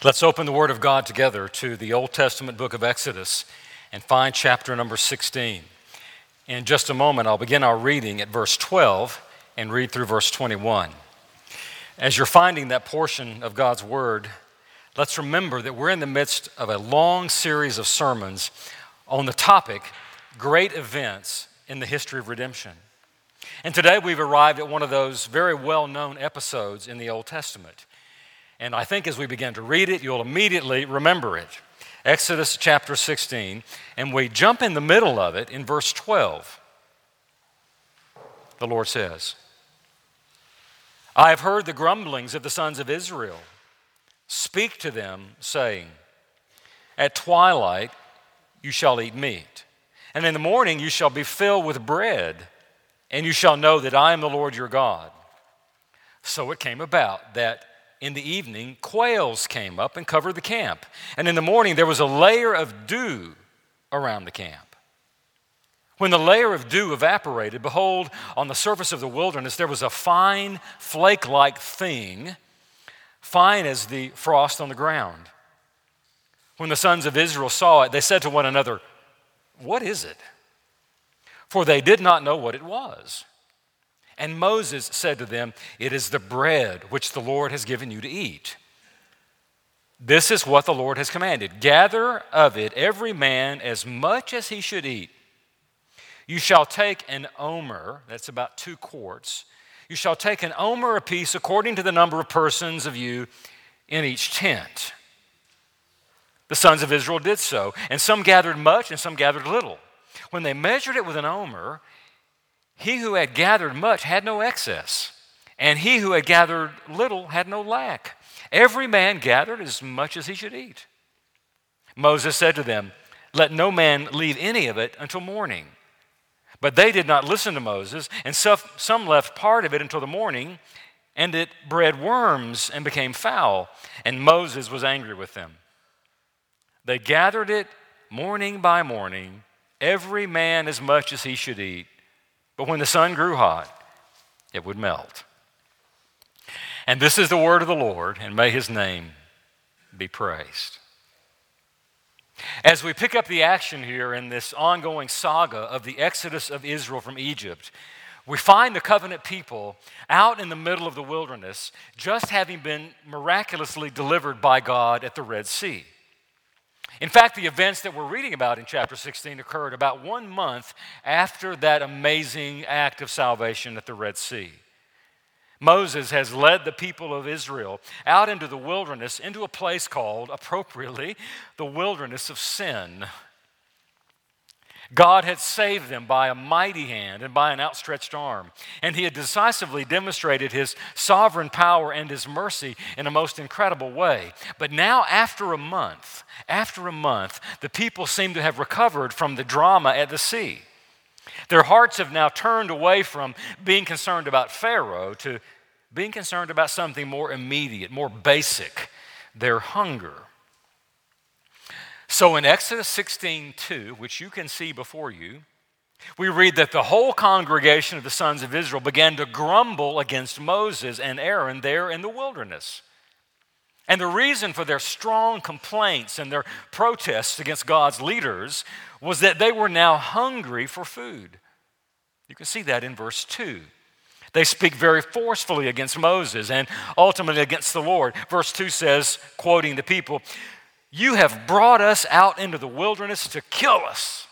Let's open the Word of God together to the Old Testament book of Exodus and find chapter number 16. In just a moment, I'll begin our reading at verse 12 and read through verse 21. As you're finding that portion of God's Word, let's remember that we're in the midst of a long series of sermons on the topic, Great Events in the History of Redemption. And today we've arrived at one of those very well-known episodes in the Old Testament. And I think as we begin to read it, you'll immediately remember it. Exodus chapter 16, and we jump in the middle of it in verse 12. The Lord says, I have heard the grumblings of the sons of Israel. Speak to them, saying, at twilight you shall eat meat, and in the morning you shall be filled with bread, and you shall know that I am the Lord your God. So it came about that in the evening, quails came up and covered the camp. And in the morning, there was a layer of dew around the camp. When the layer of dew evaporated, behold, on the surface of the wilderness, there was a fine, flake-like thing, fine as the frost on the ground. When the sons of Israel saw it, they said to one another, what is it? For they did not know what it was. And Moses said to them, it is the bread which the Lord has given you to eat. This is what the Lord has commanded. Gather of it every man as much as he should eat. You shall take an omer, that's about 2 quarts. You shall take an omer apiece according to the number of persons of you in each tent. The sons of Israel did so, and some gathered much and some gathered little. When they measured it with an omer, he who had gathered much had no excess, and he who had gathered little had no lack. Every man gathered as much as he should eat. Moses said to them, let no man leave any of it until morning. But they did not listen to Moses, and some left part of it until the morning, and it bred worms and became foul, and Moses was angry with them. They gathered it morning by morning, every man as much as he should eat. But when the sun grew hot, it would melt. And this is the word of the Lord, and may his name be praised. As we pick up the action here in this ongoing saga of the exodus of Israel from Egypt, we find the covenant people out in the middle of the wilderness, just having been miraculously delivered by God at the Red Sea. In fact, the events that we're reading about in chapter 16 occurred about 1 month after that amazing act of salvation at the Red Sea. Moses has led the people of Israel out into the wilderness, into a place called, appropriately, the wilderness of sin. God had saved them by a mighty hand and by an outstretched arm, and he had decisively demonstrated his sovereign power and his mercy in a most incredible way. But now, after a month, the people seem to have recovered from the drama at the sea. Their hearts have now turned away from being concerned about Pharaoh to being concerned about something more immediate, more basic, their hunger. So in Exodus 16:2, which you can see before you, we read that the whole congregation of the sons of Israel began to grumble against Moses and Aaron there in the wilderness. And the reason for their strong complaints and their protests against God's leaders was that they were now hungry for food. You can see that in verse 2. They speak very forcefully against Moses and ultimately against the Lord. Verse 2 says, quoting the people, you have brought us out into the wilderness to kill us.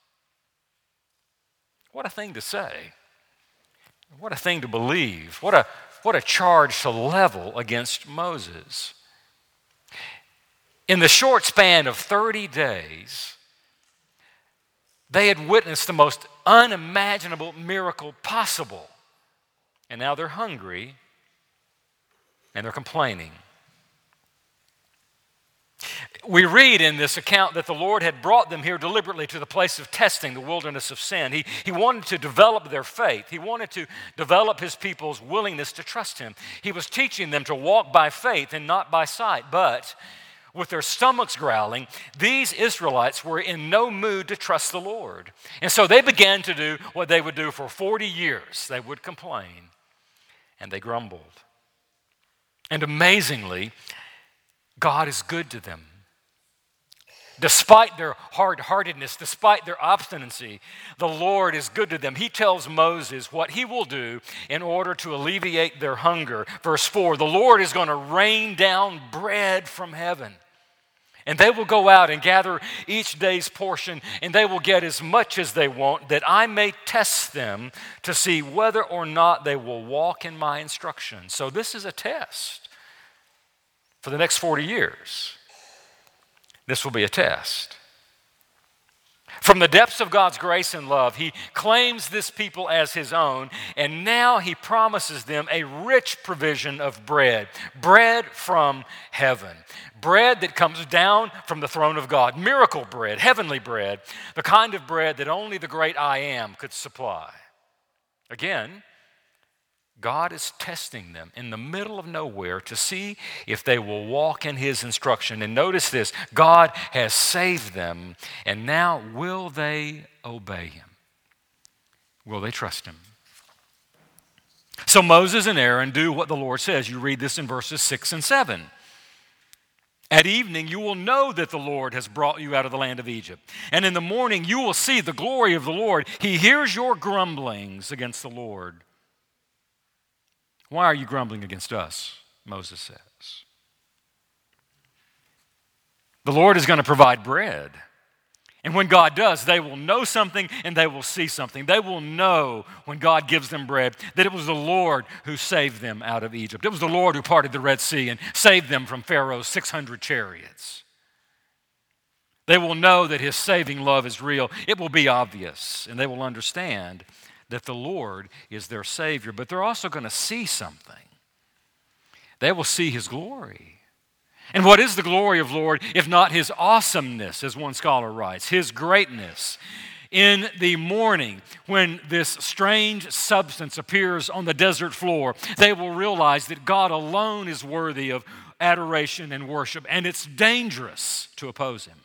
What a thing to say. What a thing to believe. What a charge to level against Moses. In the short span of 30 days, they had witnessed the most unimaginable miracle possible. And now they're hungry and they're complaining. We read in this account that the Lord had brought them here deliberately to the place of testing, the wilderness of sin. He wanted to develop their faith. He wanted to develop his people's willingness to trust him. He was teaching them to walk by faith and not by sight. But with their stomachs growling, these Israelites were in no mood to trust the Lord. And so they began to do what they would do for 40 years. They would complain and they grumbled. And amazingly, God is good to them. Despite their hard-heartedness, despite their obstinacy, the Lord is good to them. He tells Moses what he will do in order to alleviate their hunger. Verse 4, the Lord is going to rain down bread from heaven. And they will go out and gather each day's portion, and they will get as much as they want, that I may test them to see whether or not they will walk in my instruction. So this is a test for the next 40 years. This will be a test. From the depths of God's grace and love, he claims this people as his own, and now he promises them a rich provision of bread from heaven. Bread that comes down from the throne of God, miracle bread, heavenly bread, the kind of bread that only the great I Am could supply. Again, God is testing them in the middle of nowhere to see if they will walk in his instruction. And notice this, God has saved them, and now will they obey him? Will they trust him? So Moses and Aaron do what the Lord says. You read this in verses 6 and 7. At evening you will know that the Lord has brought you out of the land of Egypt. And in the morning you will see the glory of the Lord. He hears your grumblings against the Lord. Why are you grumbling against us? Moses says. The Lord is going to provide bread. And when God does, they will know something and they will see something. They will know when God gives them bread that it was the Lord who saved them out of Egypt. It was the Lord who parted the Red Sea and saved them from Pharaoh's 600 chariots. They will know that his saving love is real. It will be obvious, and they will understand that the Lord is their Savior. But they're also going to see something. They will see his glory. And what is the glory of the Lord if not his awesomeness, as one scholar writes, his greatness? In the morning, when this strange substance appears on the desert floor, they will realize that God alone is worthy of adoration and worship, and it's dangerous to oppose him.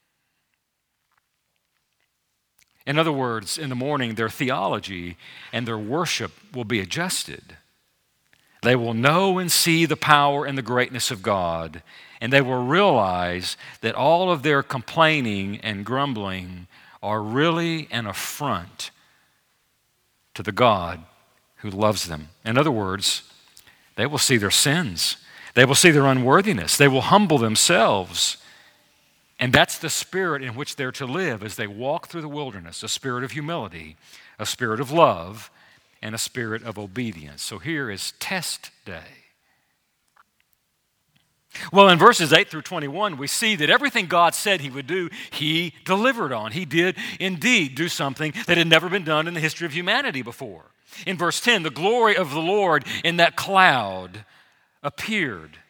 In other words, in the morning, their theology and their worship will be adjusted. They will know and see the power and the greatness of God, and they will realize that all of their complaining and grumbling are really an affront to the God who loves them. In other words, they will see their sins. They will see their unworthiness. They will humble themselves. And that's the spirit in which they're to live as they walk through the wilderness, a spirit of humility, a spirit of love, and a spirit of obedience. So here is test day. Well, in verses 8 through 21, we see that everything God said he would do, he delivered on. He did indeed do something that had never been done in the history of humanity before. In verse 10, the glory of the Lord in that cloud appeared.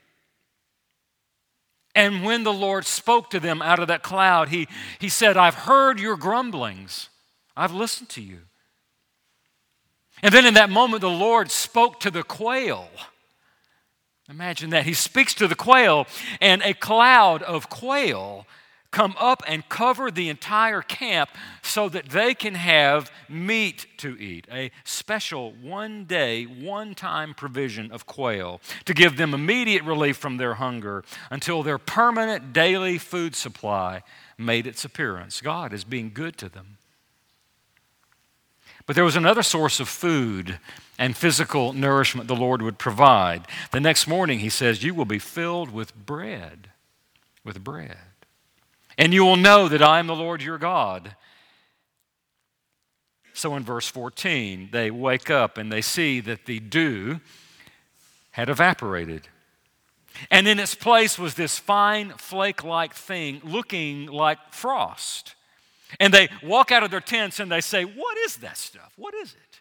And when the Lord spoke to them out of that cloud, he said, I've heard your grumblings. I've listened to you. And then in that moment, the Lord spoke to the quail. Imagine that. He speaks to the quail, and a cloud of quail come up and cover the entire camp so that they can have meat to eat, a special one-day, one-time provision of quail to give them immediate relief from their hunger until their permanent daily food supply made its appearance. God is being good to them. But there was another source of food and physical nourishment the Lord would provide. The next morning, he says, you will be filled with bread. And you will know that I am the Lord your God. So in verse 14, they wake up and they see that the dew had evaporated. And in its place was this fine flake-like thing looking like frost. And they walk out of their tents and they say, what is that stuff? What is it?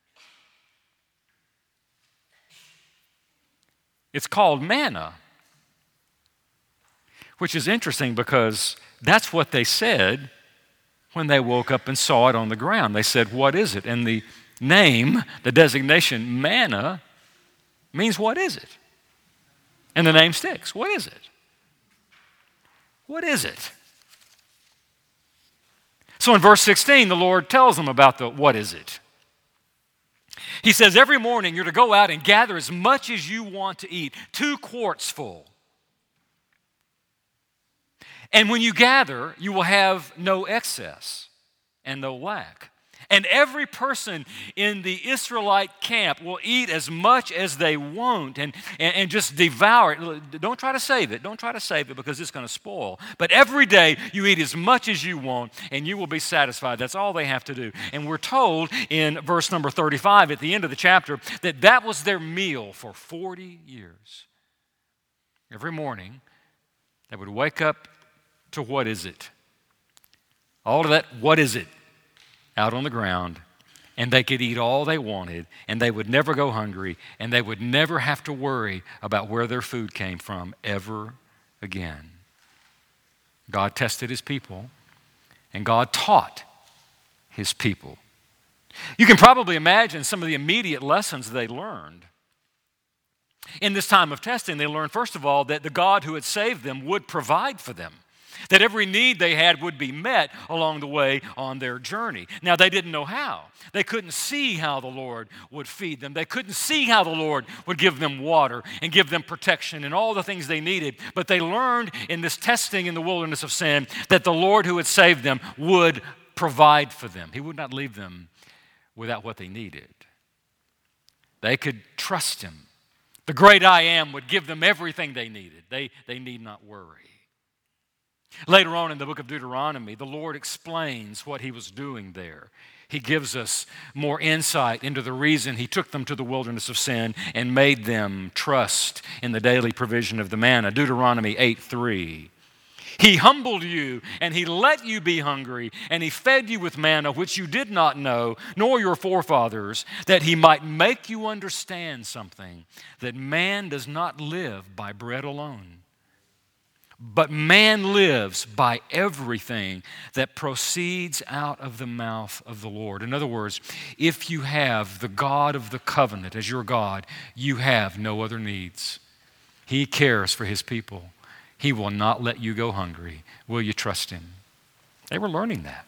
It's called manna, which is interesting because that's what they said when they woke up and saw it on the ground. They said, what is it? And the name, the designation manna, means what is it? And the name sticks. What is it? What is it? So in verse 16, the Lord tells them about the what is it. He says, every morning you're to go out and gather as much as you want to eat, 2 quarts full. And when you gather, you will have no excess and no lack. And every person in the Israelite camp will eat as much as they want and just devour it. Don't try to save it. Don't try to save it because it's going to spoil. But every day you eat as much as you want and you will be satisfied. That's all they have to do. And we're told in verse number 35 at the end of the chapter that was their meal for 40 years. Every morning they would wake up to what is it? All of that, what is it? Out on the ground, and they could eat all they wanted, and they would never go hungry, and they would never have to worry about where their food came from ever again. God tested his people, and God taught his people. You can probably imagine some of the immediate lessons they learned. In this time of testing, they learned, first of all, that the God who had saved them would provide for them. That every need they had would be met along the way on their journey. Now, they didn't know how. They couldn't see how the Lord would feed them. They couldn't see how the Lord would give them water and give them protection and all the things they needed. But they learned in this testing in the wilderness of sin that the Lord who had saved them would provide for them. He would not leave them without what they needed. They could trust him. The great I Am would give them everything they needed. They need not worry. Later on in the book of Deuteronomy, the Lord explains what he was doing there. He gives us more insight into the reason he took them to the wilderness of sin and made them trust in the daily provision of the manna. Deuteronomy 8:3. He humbled you, and he let you be hungry, and he fed you with manna, which you did not know, nor your forefathers, that he might make you understand something, that man does not live by bread alone. But man lives by everything that proceeds out of the mouth of the Lord. In other words, if you have the God of the covenant as your God, you have no other needs. He cares for his people. He will not let you go hungry. Will you trust him? They were learning that.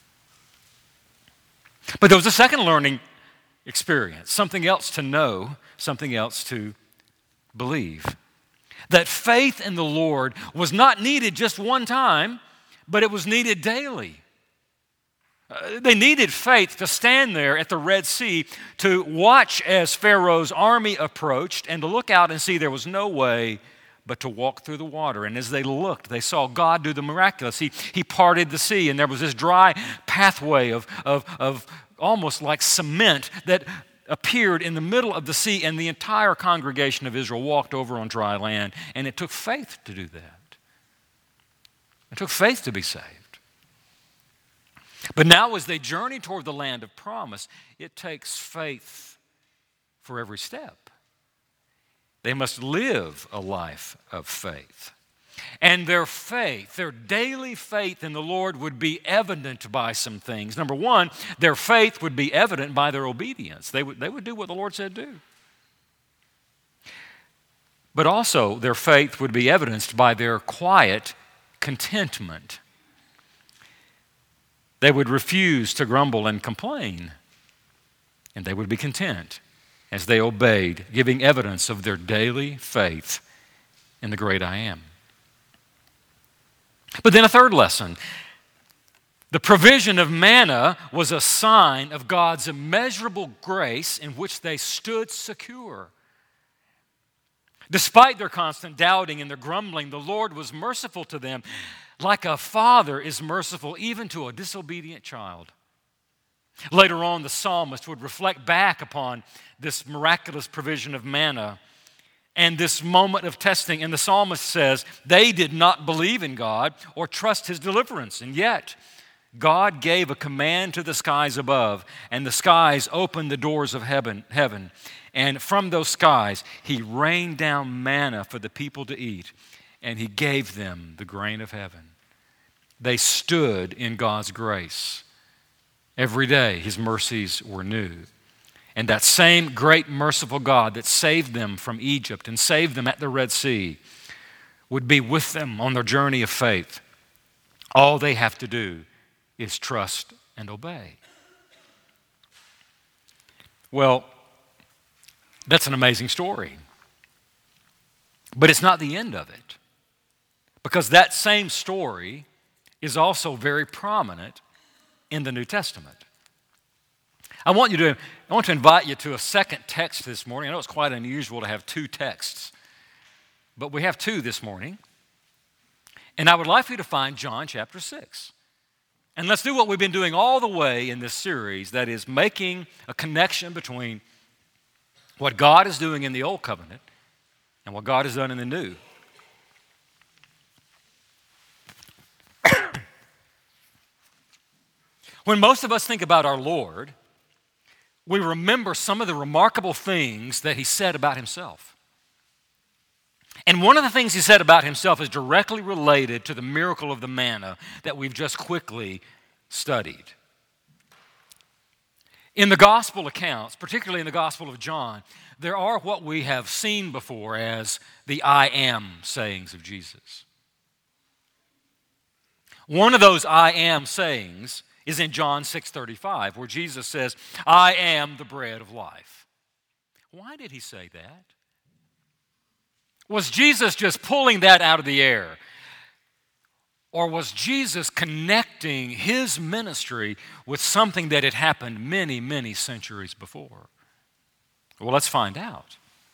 But there was a second learning experience, something else to know, something else to believe. That faith in the Lord was not needed just one time, but it was needed daily. They needed faith to stand there at the Red Sea to watch as Pharaoh's army approached and to look out and see there was no way but to walk through the water. And as they looked, they saw God do the miraculous. He parted the sea, and there was this dry pathway of almost like cement that appeared in the middle of the sea, and the entire congregation of Israel walked over on dry land, and it took faith to do that. It took faith to be saved. But now as they journey toward the land of promise, it takes faith for every step. They must live a life of faith. And their faith, their daily faith in the Lord would be evident by some things. Number one, their faith would be evident by their obedience. They would do what the Lord said do. But also, their faith would be evidenced by their quiet contentment. They would refuse to grumble and complain, and they would be content as they obeyed, giving evidence of their daily faith in the great I Am. But then a third lesson. The provision of manna was a sign of God's immeasurable grace in which they stood secure. Despite their constant doubting and their grumbling, the Lord was merciful to them, like a father is merciful even to a disobedient child. Later on, the psalmist would reflect back upon this miraculous provision of manna and this moment of testing. And the psalmist says, they did not believe in God or trust his deliverance. And yet, God gave a command to the skies above, and the skies opened the doors of heaven. And from those skies, he rained down manna for the people to eat, and he gave them the grain of heaven. They stood in God's grace. Every day, his mercies were new. And that same great merciful God that saved them from Egypt and saved them at the Red Sea would be with them on their journey of faith. All they have to do is trust and obey. Well, that's an amazing story. But it's not the end of it. because that same story is also very prominent in the New Testament. I want to invite you to a second text this morning. I know it's quite unusual to have two texts, but we have two this morning. And I would like for you to find John chapter 6. And let's do what we've been doing all the way in this series, that is making a connection between what God is doing in the Old Covenant and what God has done in the New. When most of us think about our Lord, we remember some of the remarkable things that he said about himself. And one of the things he said about himself is directly related to the miracle of the manna that we've just quickly studied. In the gospel accounts, particularly in the Gospel of John, there are what we have seen before as the I am sayings of Jesus. One of those I am sayings is in John 6:35, where Jesus says, I am the bread of life. Why did he say that? Was Jesus just pulling that out of the air? Or was Jesus connecting his ministry with something that had happened many, many centuries before? Well, let's find out.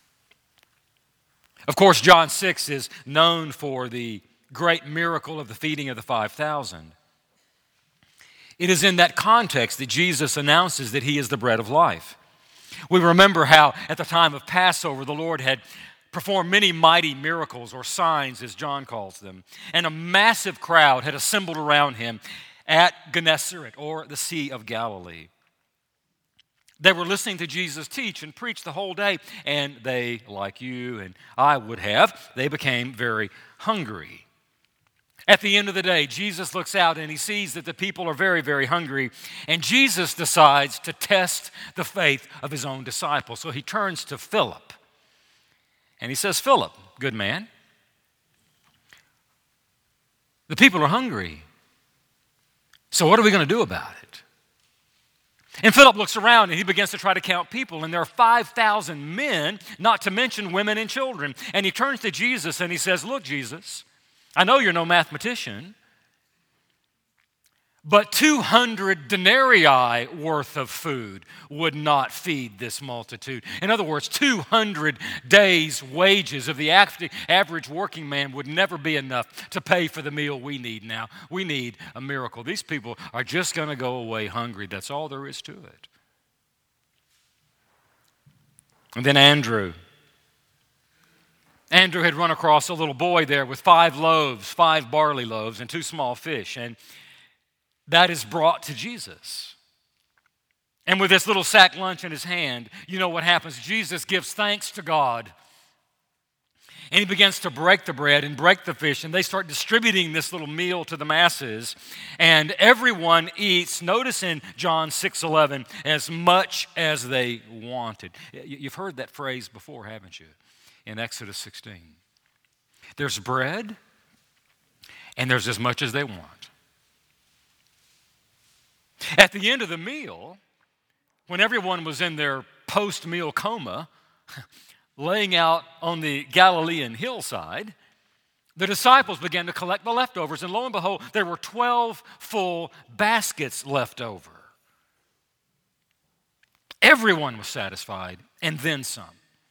Of course, John 6 is known for the great miracle of the feeding of the 5,000. It is in that context that Jesus announces that he is the bread of life. We remember how at the time of Passover, the Lord had performed many mighty miracles, or signs as John calls them, and a massive crowd had assembled around him at Gennesaret, or the Sea of Galilee. They were listening to Jesus teach and preach the whole day, and they, like you and I would have, they became very hungry. At the end of the day, Jesus looks out and he sees that the people are very, very hungry, and Jesus decides to test the faith of his own disciples. So he turns to Philip, and he says, Philip, good man, the people are hungry, so what are we going to do about it? And Philip looks around and he begins to try to count people, and there are 5,000 men, not to mention women and children. And he turns to Jesus and he says, look, Jesus, I know you're no mathematician, but 200 denarii worth of food would not feed this multitude. In other words, 200 days' wages of the average working man would never be enough to pay for the meal we need now. We need a miracle. These people are just going to go away hungry. That's all there is to it. And then Andrew had run across a little boy there with 5 loaves, 5 barley loaves, and 2 small fish. And that is brought to Jesus. And with this little sack lunch in his hand, you know what happens. Jesus gives thanks to God. And he begins to break the bread and break the fish. And they start distributing this little meal to the masses. And everyone eats, notice in John 6:11, as much as they wanted. You've heard that phrase before, haven't you? In Exodus 16. There's bread, and there's as much as they want. At the end of the meal, when everyone was in their post-meal coma, laying out on the Galilean hillside, the disciples began to collect the leftovers, and lo and behold, there were 12 full baskets left over. Everyone was satisfied, and then some.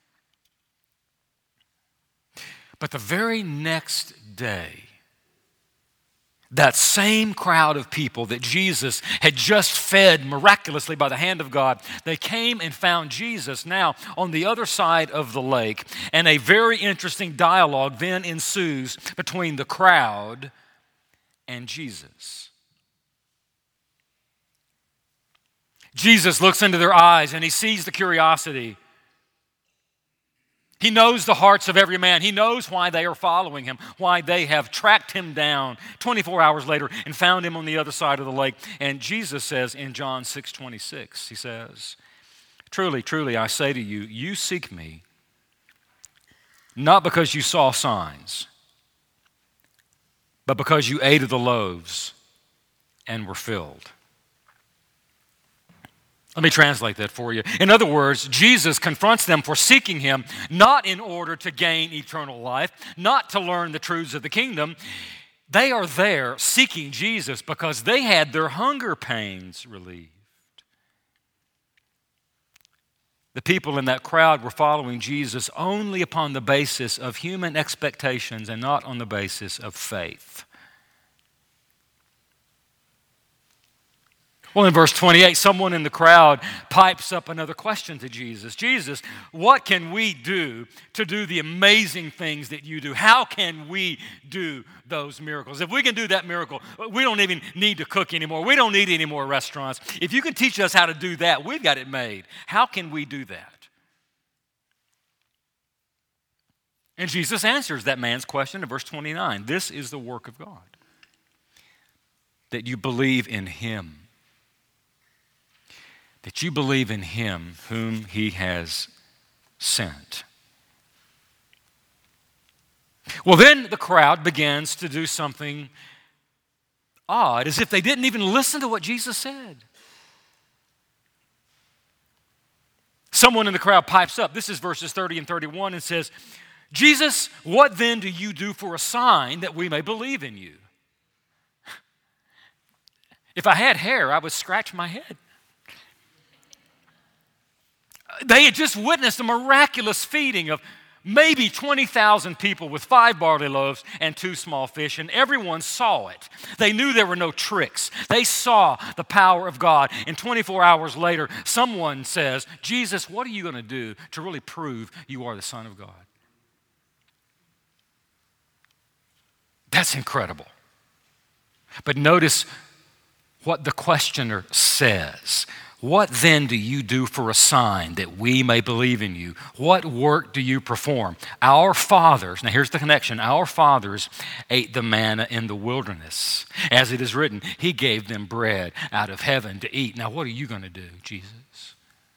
But the very next day, that same crowd of people that Jesus had just fed miraculously by the hand of God, they came and found Jesus now on the other side of the lake, and a very interesting dialogue then ensues between the crowd and Jesus. Jesus looks into their eyes and he sees the curiosity. He knows the hearts of every man. He knows why they are following him, why they have tracked him down 24 hours later and found him on the other side of the lake. And Jesus says in John 6:26, he says, truly, truly, I say to you, you seek me not because you saw signs, but because you ate of the loaves and were filled. Let me translate that for you. In other words, Jesus confronts them for seeking him not in order to gain eternal life, not to learn the truths of the kingdom. They are there seeking Jesus because they had their hunger pains relieved. The people in that crowd were following Jesus only upon the basis of human expectations and not on the basis of faith. Well, in verse 28, someone in the crowd pipes up another question to Jesus. Jesus, what can we do to do the amazing things that you do? How can we do those miracles? If we can do that miracle, we don't even need to cook anymore. We don't need any more restaurants. If you can teach us how to do that, we've got it made. How can we do that? And Jesus answers that man's question in verse 29. This is the work of God, that you believe in him. That you believe in him whom he has sent. Well, then the crowd begins to do something odd, as if they didn't even listen to what Jesus said. Someone in the crowd pipes up. This is verses 30 and 31 and says, Jesus, what then do you do for a sign that we may believe in you? If I had hair, I would scratch my head. They had just witnessed a miraculous feeding of maybe 20,000 people with 5 barley loaves and 2 small fish, and everyone saw it. They knew there were no tricks. They saw the power of God. And 24 hours later, someone says, Jesus, what are you going to do to really prove you are the Son of God? That's incredible. But notice what the questioner says. What then do you do for a sign that we may believe in you? What work do you perform? Our fathers, now here's the connection, our fathers ate the manna in the wilderness. As it is written, he gave them bread out of heaven to eat. Now what are you going to do, Jesus?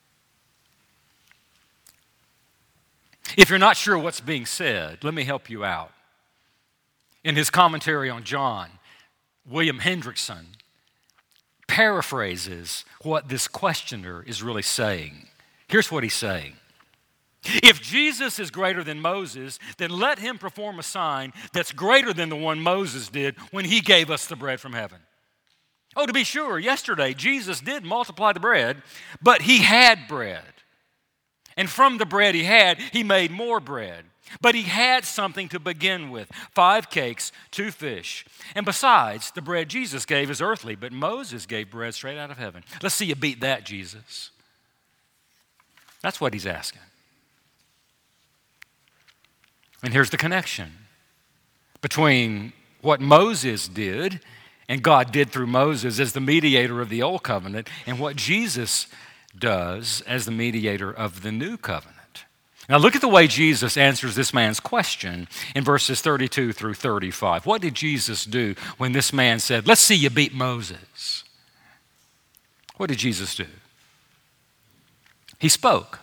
If you're not sure what's being said, let me help you out. In his commentary on John, William Hendrickson paraphrases what this questioner is really saying. Here's what he's saying. If Jesus is greater than Moses, then let him perform a sign that's greater than the one Moses did when he gave us the bread from heaven. Oh, to be sure, yesterday Jesus did multiply the bread, but he had bread. And from the bread he made more bread. But he had something to begin with, 5 cakes, 2 fish. And besides, the bread Jesus gave is earthly, but Moses gave bread straight out of heaven. Let's see you beat that, Jesus. That's what he's asking. And here's the connection between what Moses did and God did through Moses as the mediator of the old covenant and what Jesus does as the mediator of the new covenant. Now look at the way Jesus answers this man's question in verses 32 through 35. What did Jesus do when this man said, let's see you beat Moses? What did Jesus do? He spoke.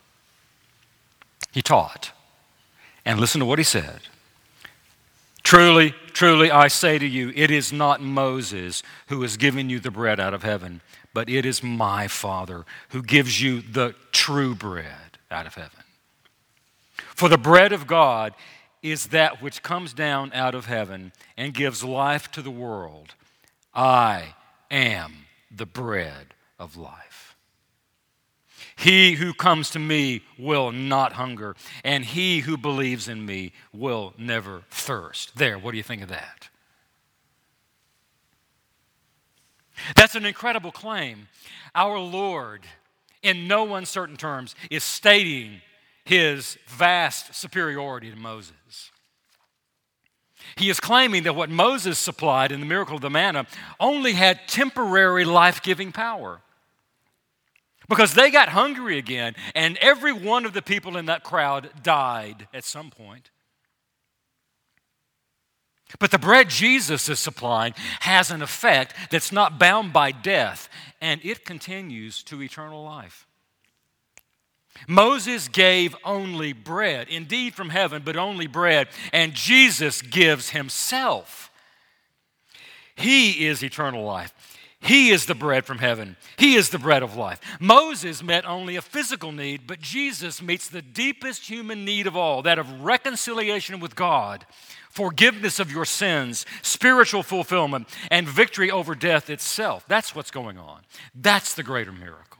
He taught. And listen to what he said. Truly, truly, I say to you, it is not Moses who has given you the bread out of heaven, but it is my Father who gives you the true bread out of heaven. For the bread of God is that which comes down out of heaven and gives life to the world. I am the bread of life. He who comes to me will not hunger, and he who believes in me will never thirst. There, what do you think of that? That's an incredible claim. Our Lord, in no uncertain terms, is stating his vast superiority to Moses. He is claiming that what Moses supplied in the miracle of the manna only had temporary life-giving power. Because they got hungry again, and every one of the people in that crowd died at some point. But the bread Jesus is supplying has an effect that's not bound by death, and it continues to eternal life. Moses gave only bread, indeed from heaven, but only bread, and Jesus gives himself. He is eternal life. He is the bread from heaven. He is the bread of life. Moses met only a physical need, but Jesus meets the deepest human need of all, that of reconciliation with God, forgiveness of your sins, spiritual fulfillment, and victory over death itself. That's what's going on. That's the greater miracle.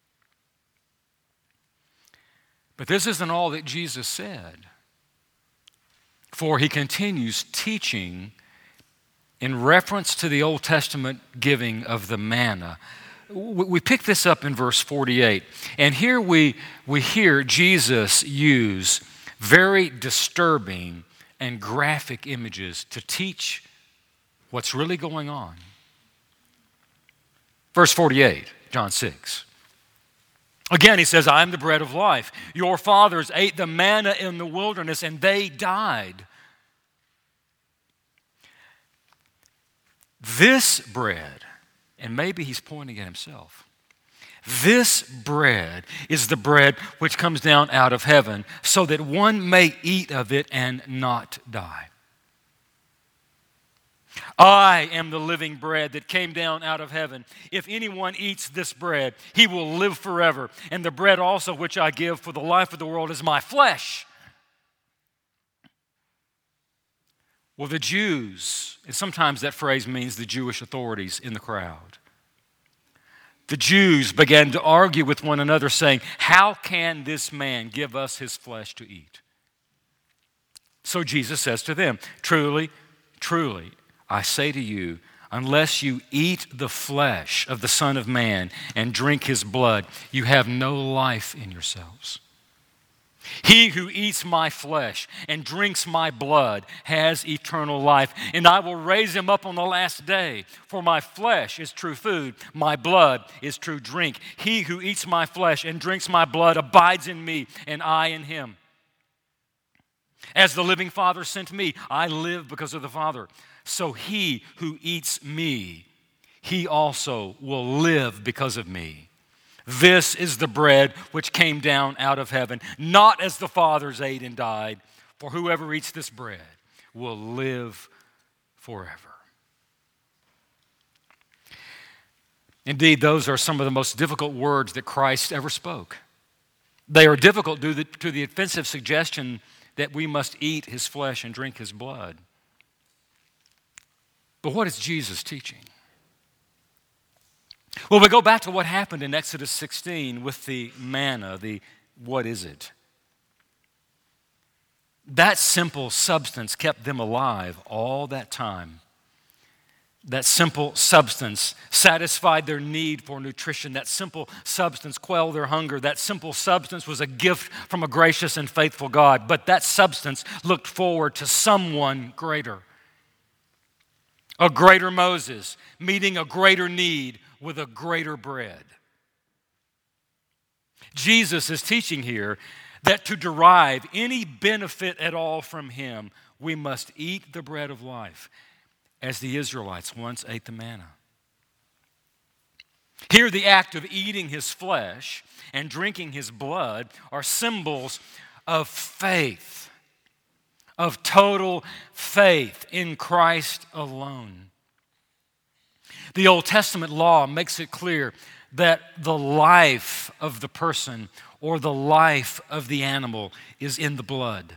But this isn't all that Jesus said, for he continues teaching in reference to the Old Testament giving of the manna. We pick this up in verse 48, and here we hear Jesus use very disturbing and graphic images to teach what's really going on. Verse 48, John 6. Again, he says, I am the bread of life. Your fathers ate the manna in the wilderness, and they died. This bread, and maybe he's pointing at himself, this bread is the bread which comes down out of heaven, so that one may eat of it and not die. I am the living bread that came down out of heaven. If anyone eats this bread, he will live forever. And the bread also which I give for the life of the world is my flesh. Well, the Jews, and sometimes that phrase means the Jewish authorities in the crowd. The Jews began to argue with one another, saying, how can this man give us his flesh to eat? So Jesus says to them, truly, truly, I say to you, unless you eat the flesh of the Son of Man and drink his blood, you have no life in yourselves. He who eats my flesh and drinks my blood has eternal life, and I will raise him up on the last day. For my flesh is true food, my blood is true drink. He who eats my flesh and drinks my blood abides in me, and I in him. As the living Father sent me, I live because of the Father. So he who eats me, he also will live because of me. This is the bread which came down out of heaven, not as the fathers ate and died, for whoever eats this bread will live forever. Indeed, those are some of the most difficult words that Christ ever spoke. They are difficult due to the offensive suggestion that we must eat his flesh and drink his blood. But what is Jesus teaching? Well, we go back to what happened in Exodus 16 with the manna, what is it? That simple substance kept them alive all that time. That simple substance satisfied their need for nutrition. That simple substance quelled their hunger. That simple substance was a gift from a gracious and faithful God. But that substance looked forward to someone greater. A greater Moses meeting a greater need with a greater bread. Jesus is teaching here that to derive any benefit at all from him, we must eat the bread of life, as the Israelites once ate the manna. Here, the act of eating his flesh and drinking his blood are symbols of faith, of total faith in Christ alone. The Old Testament law makes it clear that the life of the person or the life of the animal is in the blood.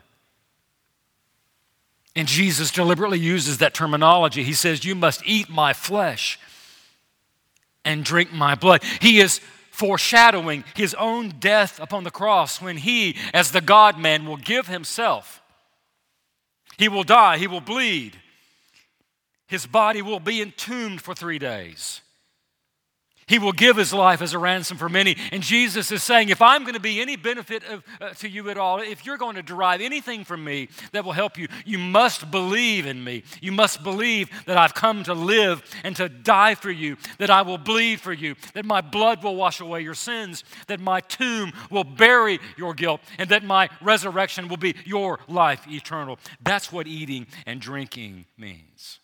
And Jesus deliberately uses that terminology. He says, you must eat my flesh and drink my blood. He is foreshadowing his own death upon the cross when he, as the God-man, will give himself. He will die, he will bleed. His body will be entombed for 3 days. He will give his life as a ransom for many. And Jesus is saying, if I'm going to be any benefit to you at all, if you're going to derive anything from me that will help you, you must believe in me. You must believe that I've come to live and to die for you, that I will bleed for you, that my blood will wash away your sins, that my tomb will bury your guilt, and that my resurrection will be your life eternal. That's what eating and drinking means.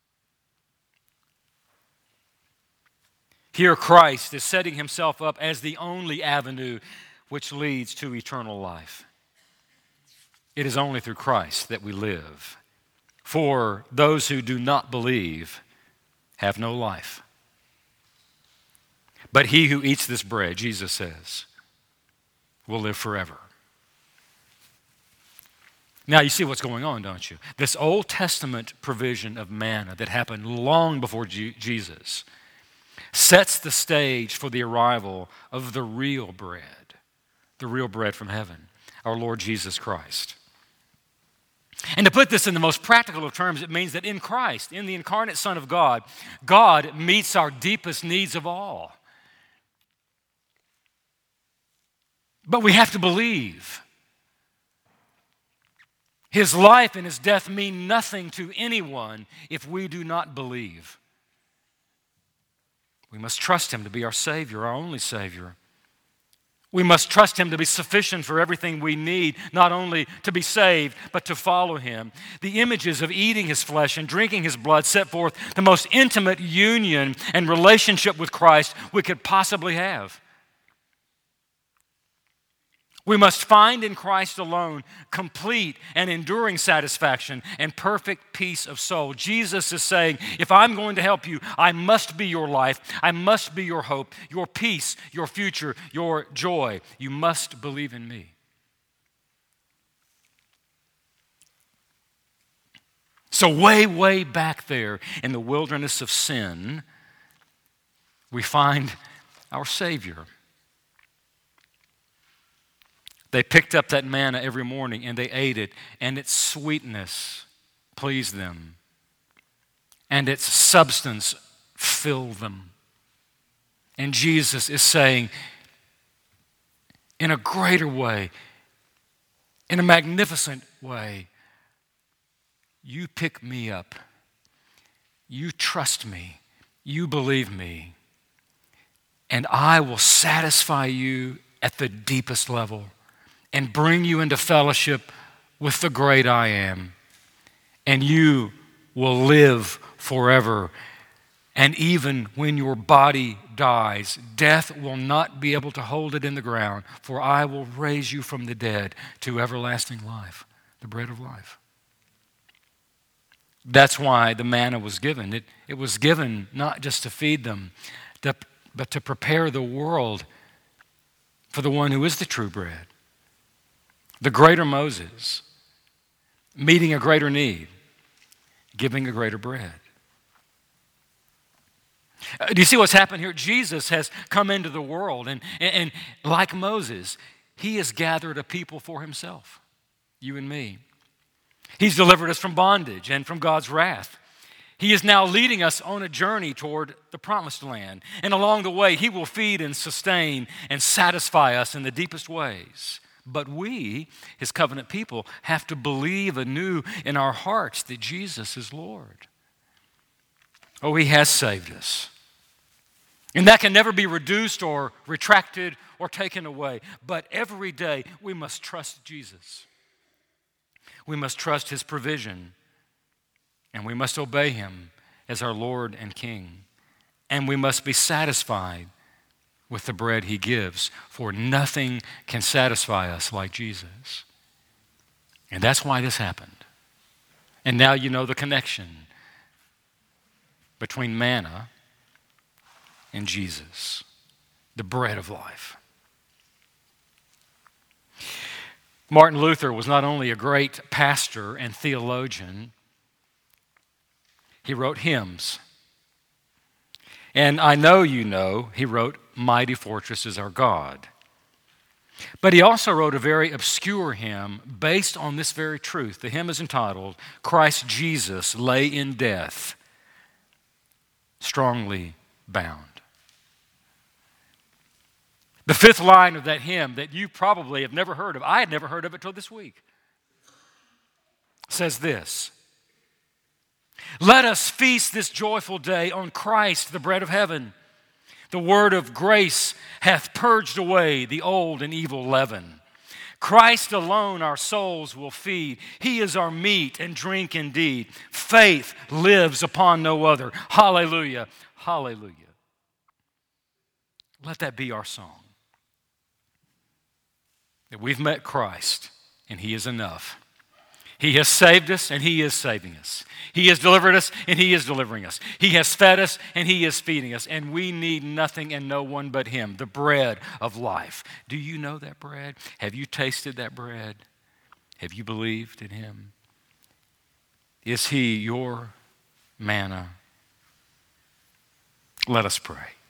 Here, Christ is setting himself up as the only avenue which leads to eternal life. It is only through Christ that we live. For those who do not believe have no life. But he who eats this bread, Jesus says, will live forever. Now you see what's going on, don't you? This Old Testament provision of manna that happened long before Jesus sets the stage for the arrival of the real bread from heaven, our Lord Jesus Christ. And to put this in the most practical of terms, it means that in Christ, in the incarnate Son of God, God meets our deepest needs of all. But we have to believe. His life and his death mean nothing to anyone if we do not believe. We must trust him to be our Savior, our only Savior. We must trust him to be sufficient for everything we need, not only to be saved, but to follow him. The images of eating his flesh and drinking his blood set forth the most intimate union and relationship with Christ we could possibly have. We must find in Christ alone complete and enduring satisfaction and perfect peace of soul. Jesus is saying, if I'm going to help you, I must be your life. I must be your hope, your peace, your future, your joy. You must believe in me. So way, way back there in the wilderness of sin, we find our Savior. They picked up that manna every morning and they ate it, and its sweetness pleased them, and its substance filled them. And Jesus is saying, in a greater way, in a magnificent way, you pick me up, you trust me, you believe me, and I will satisfy you at the deepest level and bring you into fellowship with the great I am. And you will live forever. And even when your body dies, death will not be able to hold it in the ground, for I will raise you from the dead to everlasting life, the bread of life. That's why the manna was given. It was given not just to feed them, but to prepare the world for the one who is the true bread. The greater Moses, meeting a greater need, giving a greater bread. Do you see what's happened here? Jesus has come into the world, and like Moses, he has gathered a people for himself, you and me. He's delivered us from bondage and from God's wrath. He is now leading us on a journey toward the promised land. And along the way, he will feed and sustain and satisfy us in the deepest ways. But we, his covenant people, have to believe anew in our hearts that Jesus is Lord. Oh, he has saved us. And that can never be reduced or retracted or taken away. But every day we must trust Jesus. We must trust his provision. And we must obey him as our Lord and King. And we must be satisfied with the bread he gives, for nothing can satisfy us like Jesus. And that's why this happened. And now you know the connection between manna and Jesus, the bread of life. Martin Luther was not only a great pastor and theologian, he wrote hymns. And I know you know, he wrote, "Mighty Fortress is Our God." But he also wrote a very obscure hymn based on this very truth. The hymn is entitled, "Christ Jesus Lay in Death, Strongly Bound." The fifth line of that hymn that you probably have never heard of, I had never heard of it till this week, says this: "Let us feast this joyful day on Christ, the bread of heaven. The word of grace hath purged away the old and evil leaven. Christ alone our souls will feed. He is our meat and drink indeed. Faith lives upon no other. Hallelujah, hallelujah." Let that be our song. That we've met Christ and he is enough. He has saved us, and He is saving us. He has delivered us, and He is delivering us. He has fed us, and He is feeding us. And we need nothing and no one but Him, the bread of life. Do you know that bread? Have you tasted that bread? Have you believed in Him? Is He your manna? Let us pray.